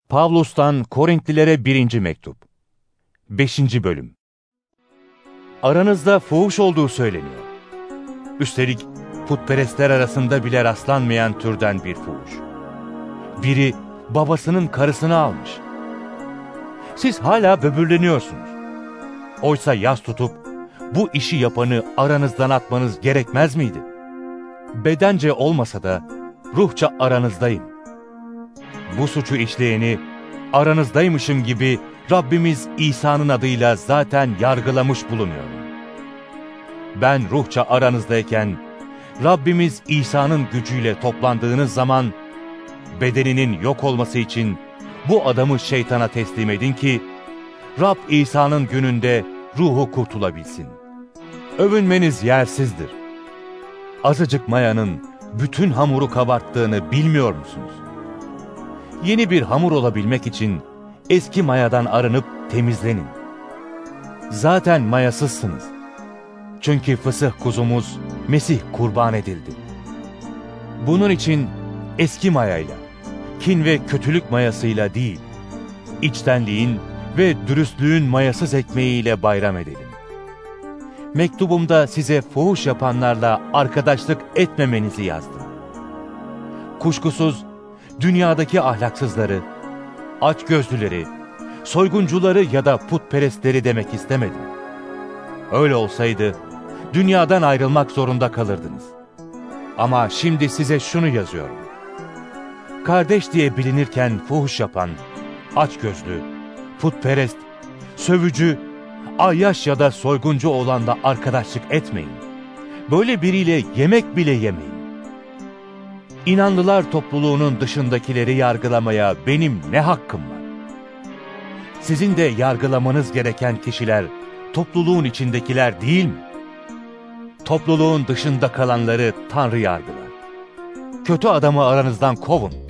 Pavlus'tan Korintlilere 1. Mektup 5. Bölüm. Aranızda fuhuş olduğu söyleniyor. Üstelik putperestler arasında bile rastlanmayan türden bir fuhuş. Biri babasının karısını almış. Siz hala böbürleniyorsunuz. Oysa yas tutup bu işi yapanı aranızdan atmanız gerekmez miydi? Bedence olmasa da ruhça aranızdayım. Bu suçu işleyeni aranızdaymışım gibi Rabbimiz İsa'nın adıyla zaten yargılamış bulunuyorum. Ben ruhça aranızdayken Rabbimiz İsa'nın gücüyle toplandığınız zaman bedeninin yok olması için bu adamı şeytana teslim edin ki Rab İsa'nın gününde ruhu kurtulabilsin. Övünmeniz yersizdir. Azıcık mayanın bütün hamuru kabarttığını bilmiyor musunuz? Yeni bir hamur olabilmek için eski mayadan arınıp temizlenin. Zaten mayasızsınız. Çünkü fısıh kuzumuz Mesih kurban edildi. Bunun için eski mayayla, kin ve kötülük mayasıyla değil, içtenliğin ve dürüstlüğün mayasız ekmeğiyle bayram edelim. Mektubumda size fuhuş yapanlarla arkadaşlık etmemenizi yazdım. Kuşkusuz dünyadaki ahlaksızları, açgözlüleri, soyguncuları ya da putperestleri demek istemedim. Öyle olsaydı dünyadan ayrılmak zorunda kalırdınız. Ama şimdi size şunu yazıyorum. Kardeş diye bilinirken fuhuş yapan, açgözlü, putperest, sövücü, ayyaş ya da soyguncu olanla arkadaşlık etmeyin. Böyle biriyle yemek bile yemeyin. İnanlılar topluluğunun dışındakileri yargılamaya benim ne hakkım var? Sizin de yargılamanız gereken kişiler topluluğun içindekiler değil mi? Topluluğun dışında kalanları Tanrı yargılar. Kötü adamı aranızdan kovun.